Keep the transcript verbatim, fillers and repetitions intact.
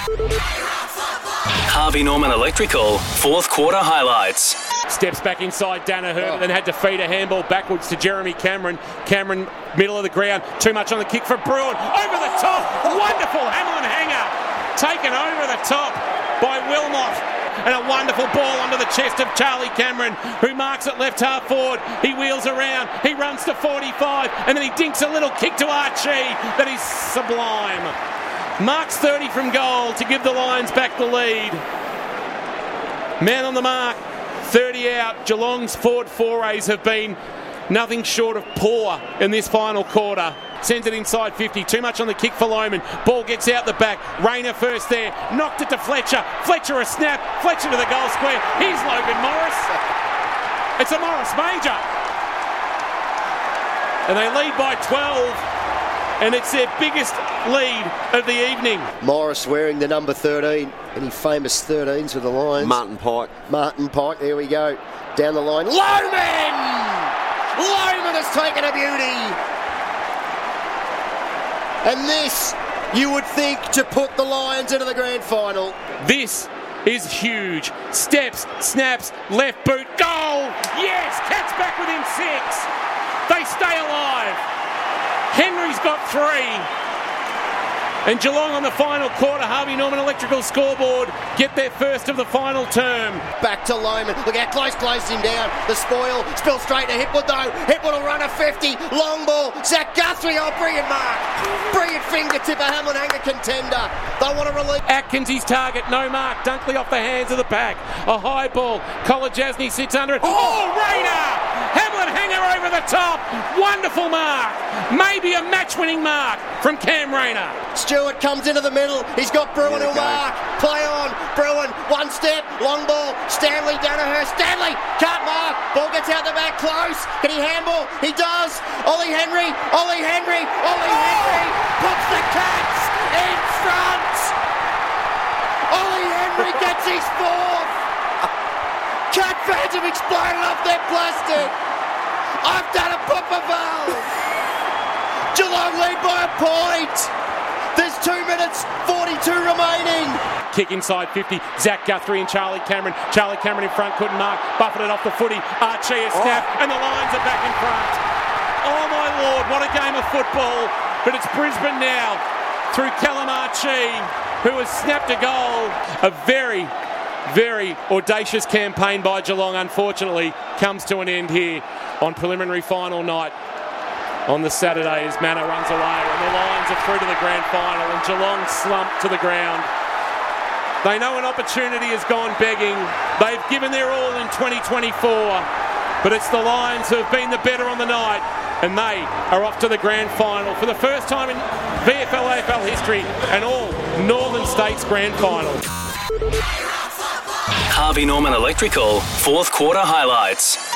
Harvey Norman Electrical, fourth quarter highlights. Steps back inside Danaher, oh. then had to feed a handball backwards to Jeremy Cameron. Cameron, middle of the ground, too much on the kick for Bruin. Over the top, wonderful Hamlin hanger. Taken over the top by Wilmot. And a wonderful ball onto the chest of Charlie Cameron, who marks it left half forward. He wheels around, he runs to forty-five, and then he dinks a little kick to Archie that is sublime. Marks thirty from goal to give the Lions back the lead. Man on the mark, thirty out. Geelong's forward forays have been nothing short of poor in this final quarter. Sends it inside fifty. Too much on the kick for Lohman. Ball gets out the back. Rayner first there. Knocked it to Fletcher. Fletcher a snap. Fletcher to the goal square. Here's Logan Morris. It's a Morris major. And they lead by twelve. And it's their biggest lead of the evening. Morris wearing the number thirteen. Any famous thirteens for the Lions? Martin Pike. Martin Pike. There we go. Down the line. Lohman! Lohman has taken a beauty. And this, you would think, to put the Lions into the grand final. This is huge. Steps, snaps, left boot, goal! Yes, Cats back within six. They stay alive. Henry's got three. And Geelong on the final quarter, Harvey Norman Electrical scoreboard, get their first of the final term. Back to Lohman. Look how close, close him down. The spoil, spill straight to Hipwood though. Hipwood will run a fifty. Long ball. Zach Guthrie, oh, brilliant mark. Brilliant fingertip, a Hamlin hanger contender. They want to release. Atkins, his target, no mark. Dunkley off the hands of the pack. A high ball. Kolodjasny sits under it. Oh, Rayner! Hamlin hanger over the top. Wonderful mark. Maybe a match-winning mark from Cam Rayner. Stewart comes into the middle. He's got Bruin who'll mark. Play on. Bruin. One step. Long ball. Stanley Danaher. Stanley. Can't mark. Ball gets out the back close. Can he handball? He does. Ollie Henry. Ollie Henry. Ollie Henry. Puts the Cats in front. Ollie Henry gets his fourth. Cat fans have exploded off their plastic. I've done a pupper valve. Geelong lead by a point. There's two minutes, forty-two remaining. Kick inside fifty. Zach Guthrie and Charlie Cameron. Charlie Cameron in front, couldn't mark. Buffeted off the footy. Archie a snap, oh. And the Lions are back in front. Oh my Lord, what a game of football. But it's Brisbane now, through Callum Archie, who has snapped a goal. A very, very audacious campaign by Geelong, unfortunately, comes to an end here on preliminary final night. On the Saturday as Manor runs away and the Lions are through to the grand final and Geelong slumped to the ground. They know an opportunity has gone begging. They've given their all in twenty twenty-four, but it's the Lions who have been the better on the night and they are off to the grand final for the first time in V F L A F L history and all Northern States grand final. Harvey Norman Electrical, fourth quarter highlights.